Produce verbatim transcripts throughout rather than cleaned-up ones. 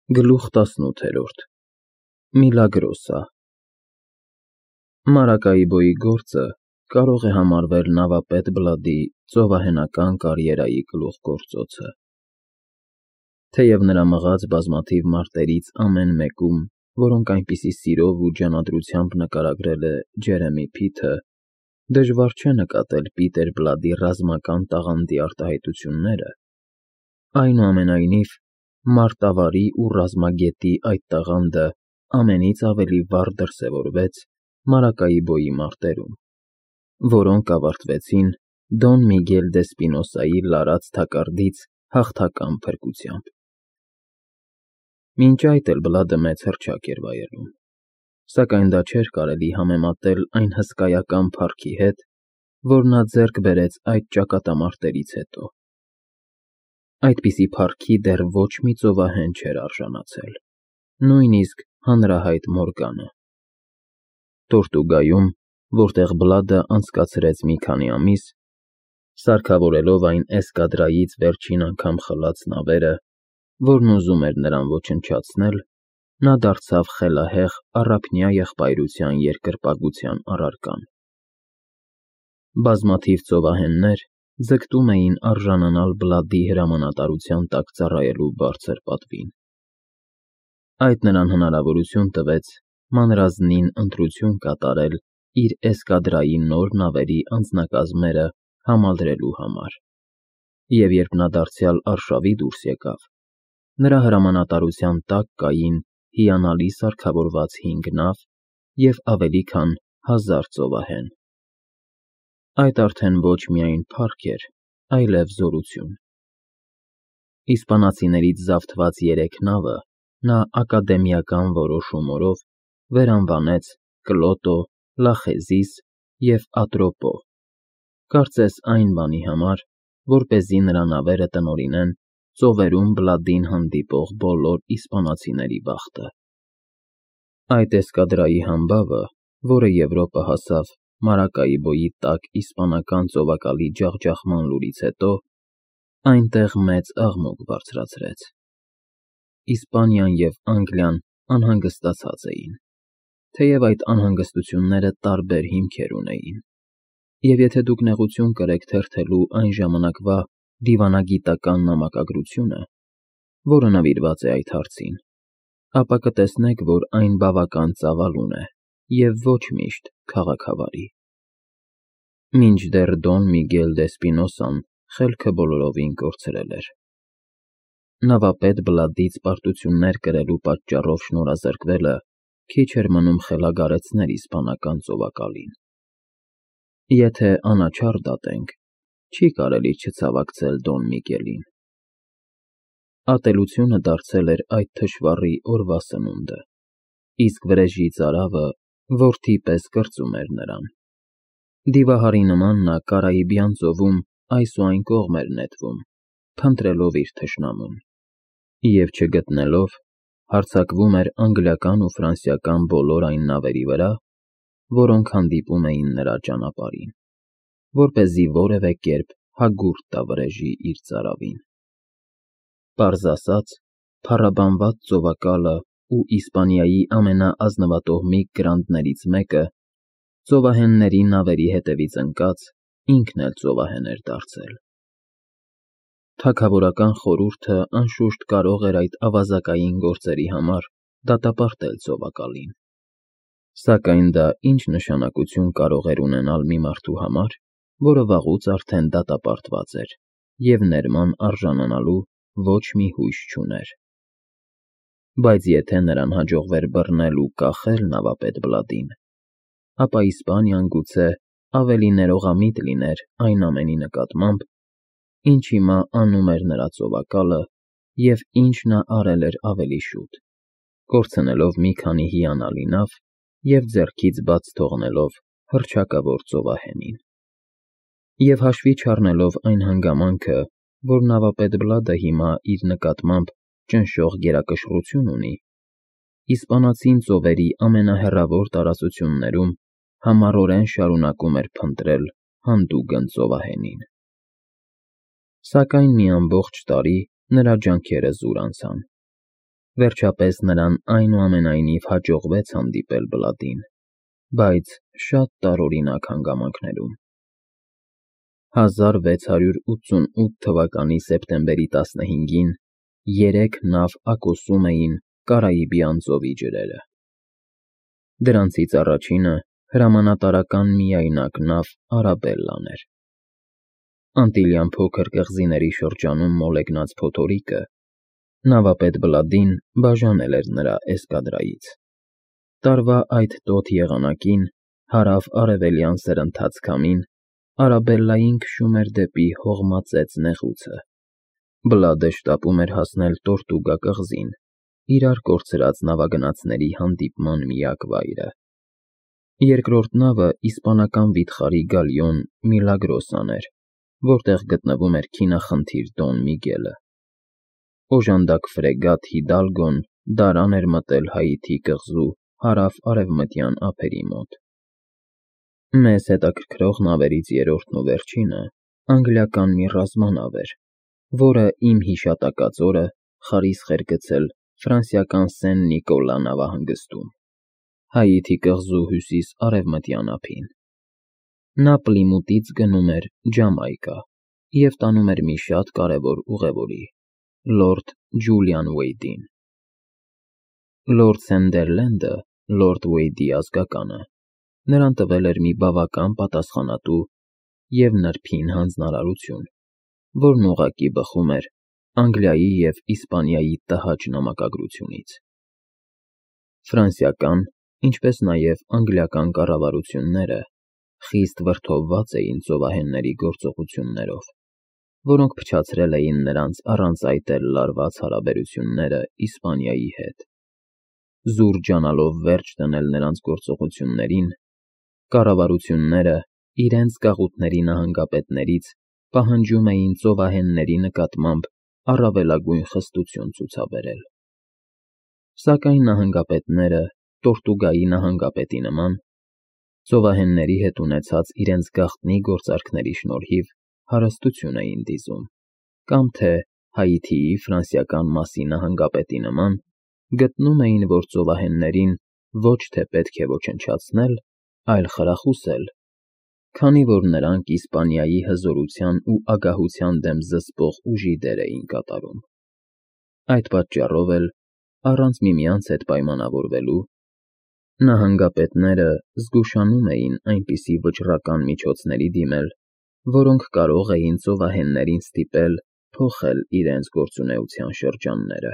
Գլուխ տասնութ Միլագրոսը Մարակայիբոյի գործը կարող է համարվել նավապետ Բլադի ծովահենական կարիերայի գլուխգործոցը, թեև նրա մղած բազմաթիվ մարտերից ամեն մեկում, որոնք այնպիսի սիրով ու ջանադրությամբ նկարագրել է Ջերեմի Փիթը, դժվար չէ նկատել Պիտեր Բլադի ռազմական տաղանդի արտահայտությունները, այնուամենայնիվ, մարտավարի ու ռազմագետի այդ տաղանդը ամենից ավելի վառ դրսևորվեց Մարակայիբոյի մարտերում, որոնք ավարտվեցին Դոն Միգել դե Սպինոսայի լարած թակարդից հաղթական փրկությամբ։ Մինչ այդ էլ Բլադը մեծ հռչակ էր վայելում, սակայն դա չէր կարելի համեմատել այն հսկայական փառքի հետ, որ նա ձեռք բերեց այդ ճակատամարտերից հետո։ Այդպիսի փառքի դեռ ոչ մի ծովահեն չէր արժանացել, նույնիսկ հանրահայտ Մորգանը։ Տորտուգայում, որտեղ Բլադը անցկացրեց մի քանի ամիս, սարքավորելով այն էսկադրայից վերջին անգամ խլած նավերը, որն ուզում էր նրան ոչնչացնել, նա դարձավ խելահեղ առափնյա եղբայրության երկրպագության առարկան։ Բազմաթիվ ծովահեններ ձգտում էին արժանանալ Բլադի հրամանատարության տակ ծառայելու բարձր պատվին։ Այդ նրան հնարավորություն տվեց մանրազնին ընտրություն կատարել իր էսկադրայի նոր նավերի անձնակազմերը համալրելու համար, և երբ նա դարձյալ արշավի դուրս եկավ, նրա հրամանատարության տակ կային հիանալի սարքավորված հինգ նավ և ավելի քան հազար ծովահեն։ Այդ արդեն ոչ միայն փառք էր, այլև զորություն։ Իսպանացիներից զավթված երեք նավը նա ակադեմիական որոշումով վերանվանեց Կլոտո, Լախեզիս և Ատրոպո, կարծես այն բանի համար, որպեսզի նրա նավերը տնօրինեն ծովերում Բլադին հանդիպող բոլոր իսպանացիների բախտը։ Այդ էսկադրայի համբավը, որը Եվրոպա հասավ Մարակայիբոյի տակ իսպանական ծովակալի ջախջախման լուրից հետո, այնտեղ մեծ աղմուկ բարձրացրեց։ Իսպանիան և Անգլիան անհանգստացած էին, թեև այդ անհանգստությունները տարբեր հիմքեր ունեին, և եթե դուք նեղություն կրեք թերթելու այն ժամանակվա դիվանագիտական նամակագրությունը, որը նվիրված է այդ հարցին, ապա կտեսնեք, որ այն բավական ծավալուն է և ոչ միշտ քաղաքավարի։ Մինչդեռ Դոն Միգել դե Սպինոսան խելքը բոլորովին կորցրել էր։ Նավապետ Բլադից պարտություններ կրելու պատճառով շնորհազրկվելը քիչ էր մնում խելագարեցներ իսպանական ծովակալին։ Եթե անաչառ դատենք, չի կարելի չցավակցել Դոն Միգելին։ Ատելությունը դարձել էր այդ թշվառի օրվա սնունդը, իսկ վրեժի ծարավը որդի պես կրծում էր նրան։ Դիվահարի նման նա Կարիբյան ծովում այս ու այն կողմ էր նետվում, փնտրելով իր թշնամուն, և չգտնելով, հարձակվում էր անգլիական ու ֆրանսիական բոլոր այն նավերի վրա, որոնք հանդիպում էին նրա ճանապարհին, որպեսզի որևէ կերպ հագուրդ տա վրեժի իր ծարավին։ Պարզ ասած, փառաբանված ծովակալը ու Իսպանիայի ամենաազնվատոհմիկ գրանդներից մեկը, ծովահենների նավերի հետևից ընկած, ինքն էլ ծովահեն էր դարձել։ Թագավորական խորհուրդը, անշուշտ, կարող էր այդ ավազակային գործերի համար դատապարտել ծովակալին, սակայն դա ինչ նշանակություն կարող էր ունենալ մի մարդու համար, որը վաղուց արդեն դատապարտված էր և ներման արժանանալու ոչ մի հույս չուներ։ Բայց եթե նրան հաջողվեր բռնել ու կախել նավապետ Բլադին, ապա Իսպանիան գուցե ավելի ներողամիտ լիներ այն ամենի նկատմամբ, ինչ հիմա անում էր նրա ծովակալը և ինչ նա արել էր ավելի շուտ, կորցնելով մի քանի հիանալի նավ և ձեռքից բաց թողնելով հռչակավոր ծովահենին։ Եվ հաշվի չառնելով այն հանգամանքը, որ նավապետ Բլադը հիմա իր նկատմամբ ճնշող գերակշռություն ունի, իսպանացին ծովերի ամենահեռավոր տարածություններում համառորեն շարունակում էր փնտրել հանդուգն ծովահենին։ Սակայն մի ամբողջ տարի նրա ջանքերը զուր անցան, Վերջապես նրան այնուամենայնիվ հաջողվեց հանդիպել Բլադին, բայց շատ տարօրինակ հանգամանքներում։ հազար վեց հարյուր ութսունութ թվականի սեպտեմբերի տասնհինգին երեք նավ ակոսում էին Կարաիբի անծովի ջրերը։ Դրանցից առաջինը հրամանատարական միայնակ նավ Արաբելլան էր։ Անտիլյան փոքր կղզիների շրջանում մոլեգնած փոթորիկը նավապետ Բլադին բաժանել էր նրա էսկադրայից։ Տարվա այդ տոթ եղանակին հարավ-արևելյան սրընթաց քամին Արաբելլային քշում էր դեպի հողմածեց նեղուցը։ Բլադը շտապում էր հասնել Տորտուգա կղզին, իրար կորցրած նավագնացների հանդիպման միակ վայրը։ Երկրորդ նավը իսպանական վիթխարի գալիոն Միլագրոսան էր, որտեղ գտնվում էր քինախնդիր Դոն Միգելը։ Օժանդակ ֆրեգատ Հիդալգոն դարան էր մտել Հայիթի կղզու հարավ֊արևմտյան ափերի մոտ։ Մեզ հետաքրքրող նավերից երրորդն ու վերջինը անգլիական մի ռազմանավ էր, որը իմ հիշատակած օրը խարիսխ էր գցել ֆրանսիական Սեն-Նիկոլա նավահանգստում, Հայիթի կղզու հյուսիս֊արևմտյան ափին։ Նա Պլիմութից գնում էր Ջամայկա և տանում էր մի շատ կարևոր ուղևորի՝ լորդ Ջուլիան Ուեյդին։ Լորդ Սանդերլենդը, լորդ Ուեյդի ազգականը, նրան տվել էր մի բավական պատասխանատու և նրբին հանձնարարություն, որն ուղղակի բխում էր Անգլիայի և Իսպանիայի տհաճ նամակագրությունից։ Ֆրանսիական, ինչպես նաև անգլիական կառավարությունները խիստ վրդովված էին ծովահենների գործողություններով, որոնք փչացրել էին նրանց առանց այդ էլ լարված հարաբերությունները Իսպանիայի հետ։ Զուր ջանալով վերջ դնել նրանց գործողություններին, կառավարությունները իրենց գաղութների նահանգապետներից պահանջում էին ծովահենների նկատմամբ առավելագույն խստություն ցուցաբերել։ Սակայն նահանգապետները Տորտուգայի նահանգապետի նման ծովահենների հետ ունեցած իրենց գաղտնի գործարքների շնորհիվ հարստություն էին դիզում, կամ թե Հայիթիի ֆրանսիական մասի նահանգապետի նման գտնում էին, որ ծովահեններին ոչ թե պետք է ոչնչացնել, այլ խրախուսել, քանի որ նրանք Իսպանիայի հզորության ու ագահության դեմ զսպող ուժի դեր էին կատարում։ Այդ պատճառով էլ, առանց միմյանց հետ պայմանավորվելու, նահանգապետները զգուշանում էին այնպիսի վճռական միջոցների դիմել, որոնք կարող էին ծովահեններին ստիպել փոխել իրենց գործունեության շրջանները։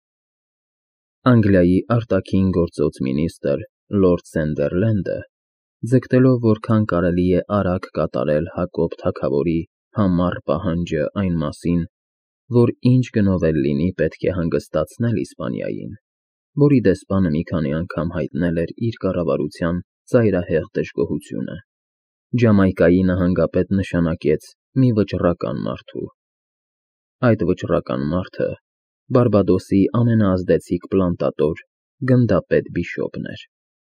Անգլիայի արտաքին գործոց մինիստրը լորդ Սանդերլենդը, ձգտելով որքան կարելի է արագ կատարել Հակոբ թագավորի համառ պահանջը այն մասին, որ ինչ գնով էլ լինի պետք է հանգստացնել Իսպանիային, որի դեսպանը մի քանի անգամ հայտնել էր իր կառավարության ծայրահեղ դժգոհությունը, Ջամայկայի նահանգապետ նշանակեց մի վճռական մարդու։ Այդ վճռական մարդը Բարբադոսի ամենաազդեցիկ պլանտատոր գնդապետ Բիշոպն էր։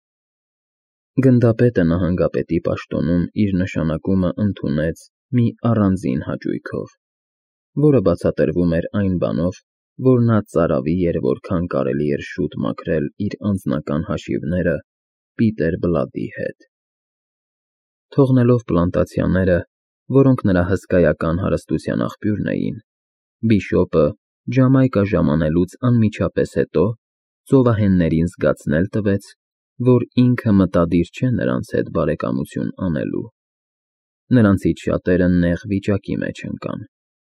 Գնդապետը նահանգապետի պաշտոնում իր նշանակումը ընդունեց մի առանձին հաճույքով, որը բացատրվում էր այն բանով, որ նա ծարավի էր որքան կարելի էր շուտ մաքրել իր անձնական հաշիվները Պիտեր Բլադի հետ։ Թողնելով պլանտացիաները, որոնք նրա հսկայական հարստության աղբյուրն էին, Բիշոպը Ջամայկա ժամանելուց անմիջապես հետո ծովահեններին զգացնել տվեց, որ ինքը մտադիր չէ նրանց հետ բարեկամություն անելու։ Նրանցից շատերը նեղ վիճակի մեջ ընկան։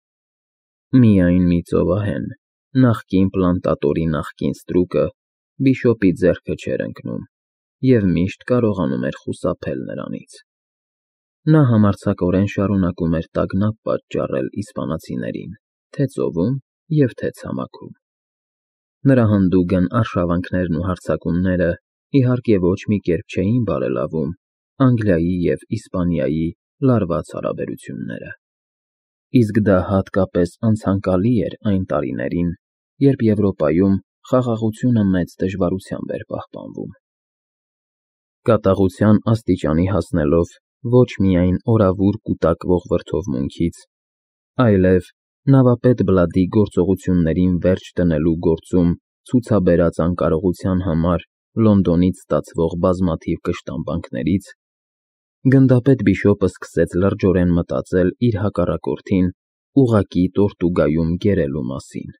Միայն մի ծովահեն, նախկին պլանտատորի նախկին ստրուկը, Բիշոպի ձեռքը չէր ընկնում և միշտ կարողանում էր խուսափել նրանից։ Նա համարձակորեն շարունակում էր տագնապ պատճառել իսպանացիներին թե՛ ծովում և թե՛ ցամաքում։ Նրա հանդուգն արշավանքներն ու հարձակումները, իհարկե, ոչ մի կերպ չէին բարելավում Անգլիայի և Իսպանիայի լարված հարաբերությունները։ Իսկ դա հատկապես անցանկալի էր այն տարիներին, երբ Եվրոպայում խաղաղությունը մեծ դժվարությամբ էր պահպանվում։ Կատաղության աստիճանի հասնելով ոչ միայն օրավուր կուտակվող վրդովմունքից, այլև նավապետ Բլադի գործողություններին վերջ դնելու գործում ցուցաբերած անկարողության համար Լոնդոնից ստացվող բազմաթիվ կշտամբանքներից, գնդապետ Բիշոպը սկսեց լրջորեն մտածել իր հակառակորդին ուղղակի Տորտուգայում գերելու մասին։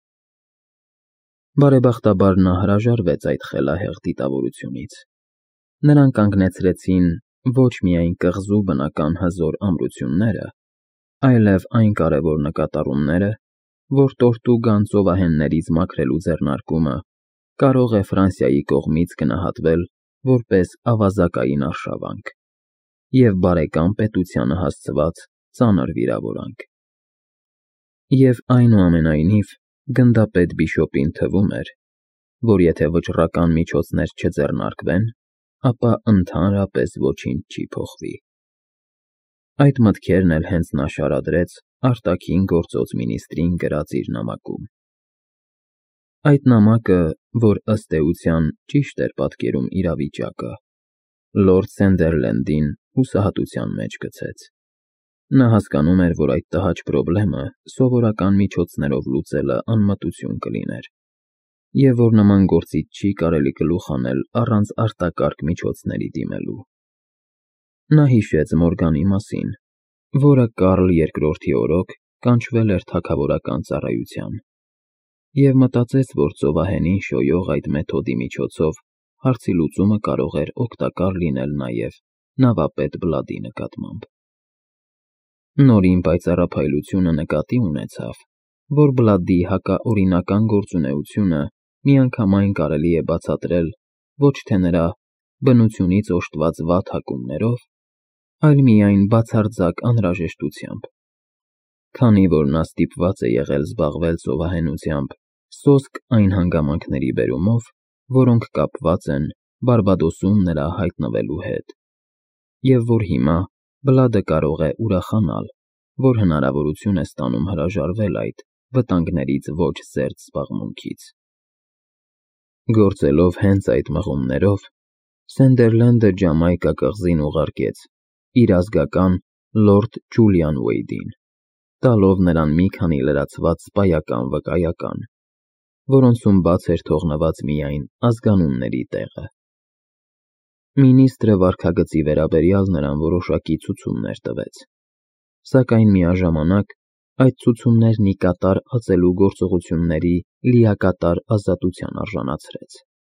Բարեբախտաբար նա հրաժարվեց այդ խելահեղ դիտավորությունից։ Նրան կանգնեցրեցին ոչ միայն կղզու բնական հզոր ամրությունները, այլև այն կարևոր նկատառումները, որ Տորտուգան ծովահեններից մաքրելու ձեռնարկումը կարող է Ֆրանսիայի կողմից գնահատվել որպես ավազակային արշավանք և բարեկամ պետությանը հասցված ծանր վիրավորանք։ Եվ այնուամենայնիվ գնդապետ Բիշոպին թվում էր, որ եթե վճռական միջոցներ չձեռնարկվեն, ապա ընդհանրապես ոչինչ չի փոխվի։ Այդ մտքերն էլ հենց նա շարադրեց արտաքին գործոց մինիստրին գրած իր նամակում։ Այդ նամակը, որ ըստ էության ճիշտ էր պատկերում իրավիճակը, լորդ Սանդերլենդին հուսահատության մեջ գցեց։ Նա հասկանում էր, որ այդ տհաճ պրոբլեմը սովորական միջոցներով լուծելը անմտություն կլիներ, և որ նման գործից չի կարելի գլուխ հանել առանց արտակարգ միջոցների դիմելու։ Նա հիշեց Մորգանի մասին, որը Կարլ Երկրորդի օրոք կանչվել էր թագավորական ծառայության, և մտածեց, որ ծովահենին շոյող այդ մեթոդի միջոցով հարցի լուծումը կարող էր օգտակար լինել նաև նավապետ Բլադի նկատմամբ։ Նորին պայծառափայլությունը նկատի ունեցավ, որ Բլադի հակաօրինական գործունեությունը միանգամայն կարելի է բացատրել ոչ թե նրա բնությունից օժտված վատ հակումներով, այլ միայն բացարձակ անհրաժեշտությամբ, քանի որ նա ստիպված է եղել զբաղվել ծովահենությամբ սոսկ այն հանգամանքների բերումով, որոնք կապված են Բարբադոսում նրա հայտնվելու հետ, և որ հիմա Բլադը կարող է ուրախանալ, որ հնարավորություն է ստանում հրաժարվել այդ վտանգներից ոչ զերծ զբաղմունքից։ Գործելով հենց այդ մղումներով, Սանդերլենդը Ջամայկա կղզին ուղարկեց իր ազգական լորդ Ջուլիան Ուեյդին, տալով նրան մի քանի լրացված սպայական վկայական, որոնցում բաց էր թողնված միայն ազգանունների տեղը։ Մինիստրը վարքագծի վերաբերյալ նրան որոշակի ցուցումներ տվեց, սակայն միաժամանակ այդ ցուցումներն ի կատար ածելու գործողությունների լիակատար ազատության արժանացրեց։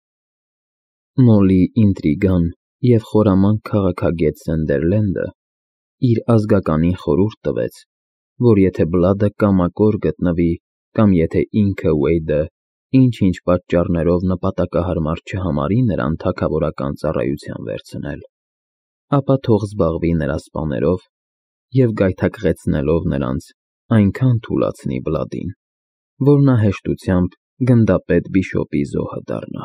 Մոլի ինտրիգան և խորամանկ քաղաքագետ Սանդերլենդը իր ազգականին խորհուրդ տվեց, որ եթե Բլադը կամակոր գտնվի կամ եթե ինքը Ուեյդը ինչ-ինչ պատճառներով նպատակահարմար չհամարի նրան թագավորական ծառայության վերցնել, ապա թող զբաղվի նրա սպաներով և գայթակղեցնելով նրանց այնքան թուլացնի Բլադին, որ նա հեշտությամբ գնդապետ Բիշոպի զոհը դառնա։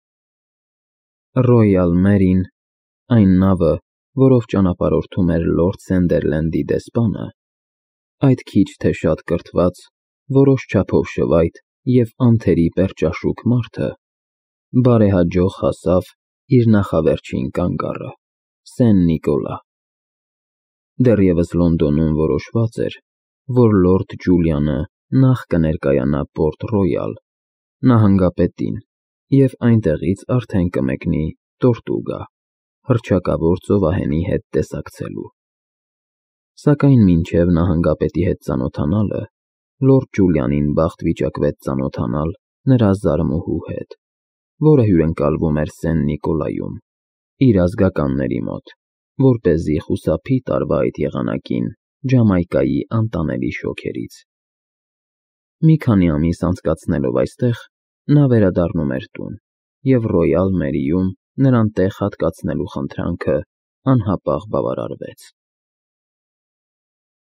Ռոյալ Մերին, այն նավը, որով ճանապարհորդում էր լորդ Սանդերլենդի դեսպանը, այդ քիչ թե շատ կրթված, որոշ չափով շվայտ և անթերի պերճաշուք մարդը բարեհաջող հասավ իր նախավերջին կանգառը՝ Սեն֊Նիկոլա։ Դեռևս Լոնդոնում որոշված էր, որ լորդ Ջուլիանը նախ կներկայանա Պորտ Ռոյալ նահանգապետին և այնտեղից արդեն կմեկնի Տորտուգա՝ հռչակավոր ծովահենի հետ տեսակցելու։ Սակայն մինչև նահանգապետի հետ ծանոթանալը լորդ Ջուլիանին բախտ վիճակվեց ծանոթանալ նրա զարմուհու հետ, որը հյուրընկալվում էր Սեն-Նիկոլայում իր ազգականների մոտ, որպեսզի խուսափի տարվա այդ եղանակին Ջամայկայի անտանելի շոգերից։ Մի քանի ամիս անցկացնելով այստեղ, նա վերադառնում էր տուն, և Ռոյալ Մերիում նրան տեղ հատկացնելու խնդրանքը անհապաղ բավարարվեց։